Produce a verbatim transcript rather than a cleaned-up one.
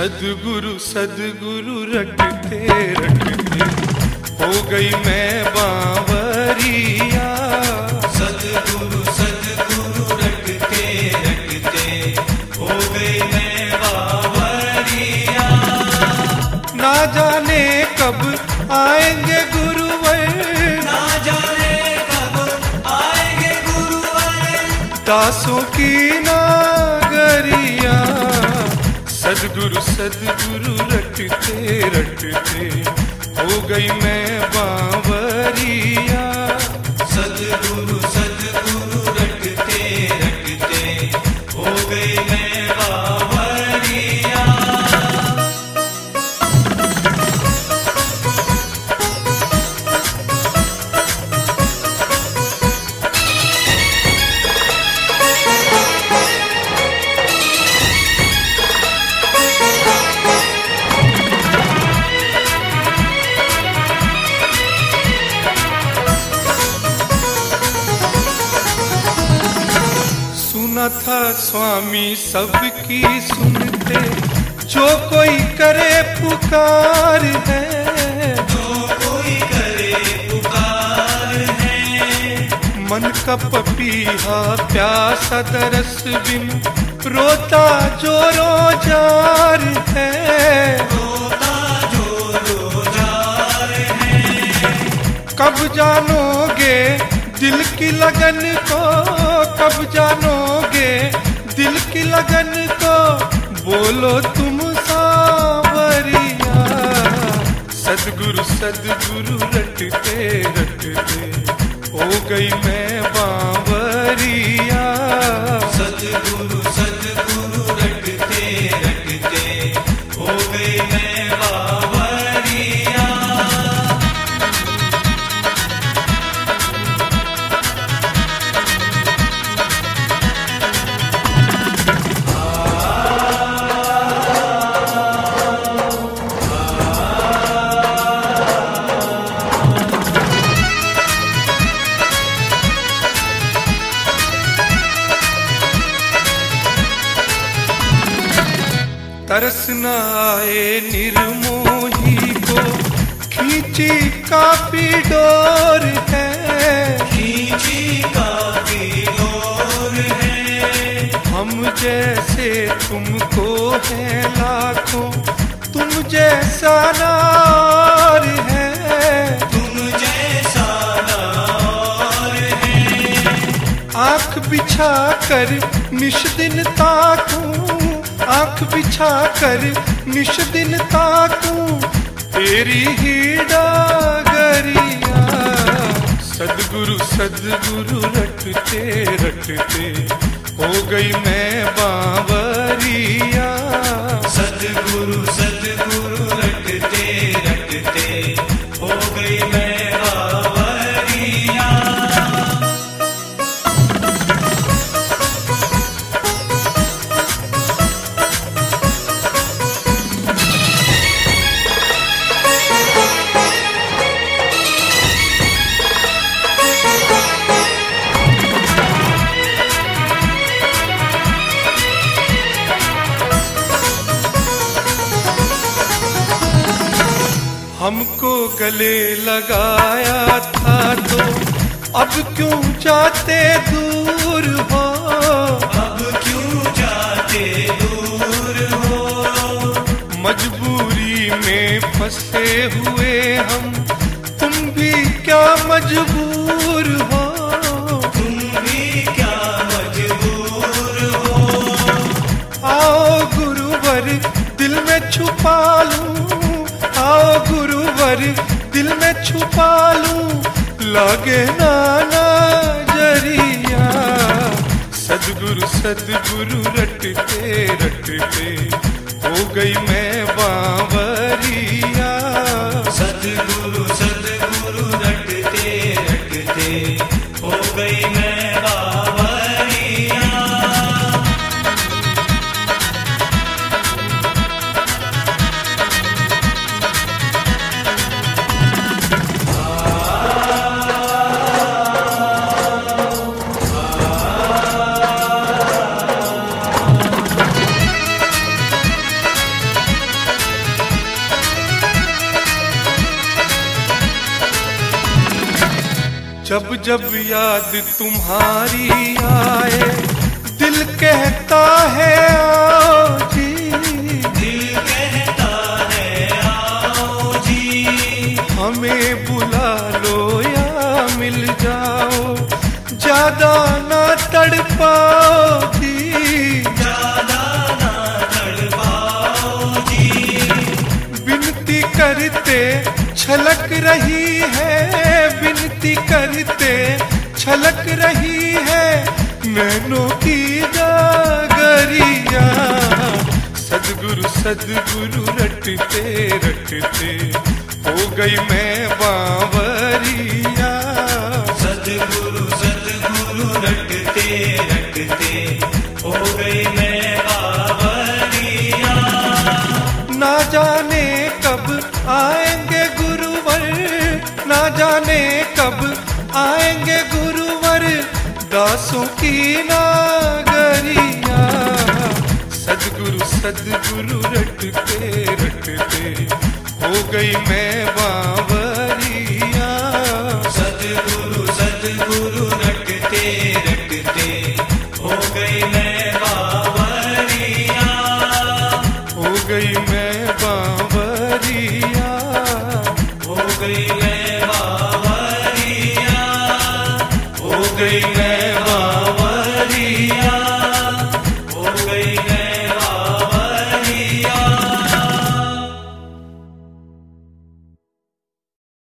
सदगुरु सदगुरु रटते रटते हो गई मैं बावरिया। सदगुरु सदगुरु रटते रटते हो गई मैं बावरिया। ना जाने कब आएंगे गुरुवर, ना जाने कब आएंगे गुरुवर, दासों की नागरिया। सदगुरु सदगुरु रटते रटते हो गई मैं बावरिया। सदगुरु सदगुरु रटते रटते हो गई मैं बावरिया। सुना था स्वामी सबकी सुनते, जो कोई करे पुकार है, जो कोई करे पुकार है। मन का पपीहा प्यासा तरस बिन रोता जो रोजार है, रोता जो रोजार है। कब जानोगे दिल की लगन को, कब जानोगे दिल की लगन को, बोलो तुम सावरिया। सदगुरु सदगुरु रटते रटते हो गई मैं बावरिया। सदगुरु सदगुरु रटते रटते हो गई मैं बावरिया। तरस न आए निर्मोही को, खींची काफी डोर है, खींची काफी डोर है। हम जैसे तुमको है लाखों, तुम जैसा नार है, तुम जैसा नार है। आंख बिछा कर निश दिन ताकूं, आंख बिछा कर निश दिन ताकूं तेरी ही डागरिया। सदगुरु सदगुरु रटते रटते हो गई मैं बावरिया। सदगुरु सदगुरु रटते रटते हो गई मैं बावरिया। हमको गले लगाया था तो अब क्यों जाते दूर हो, अब क्यों जाते दूर हो। मजबूरी में फंसे हुए हम, तुम भी क्या मजबूर हो, तुम भी क्या मजबूर हो। आओ गुरुवर दिल में छुपा लूं, आओ गुरुवर दिल में छुपा लूं, लागे ना नजरिया। सदगुरु सदगुरु रटते रटते हो गई मैं बावरिया। सदगुरु सदगुरु रटते रटते हो गई मैं बावरिया। जब जब याद तुम्हारी आए दिल कहता है आओ जी, दिल कहता है आओ जी। हमें बुला लो या मिल जाओ, ज्यादा ना तड़पाओ जी, ज्यादा ना तड़पाओ जी। विनती करते छलक रही है, विनती करते छलक रही है नैनों की जागरिया। सदगुरु सदगुरु रटते रटते हो गई मैं बावरिया। सदगुरु सदगुरु रटते रटते हो गई मैं बावरिया। ना जाने कब आएंगे गुरुवर, ना जाने कब आएंगे गुरुवर दासों की नागरिया। सदगुरु सदगुरु रटते रटते हो गई मैं बावरिया। सदगुरु सदगुरु रटते रटते हो गई मैं बावरिया। हो गई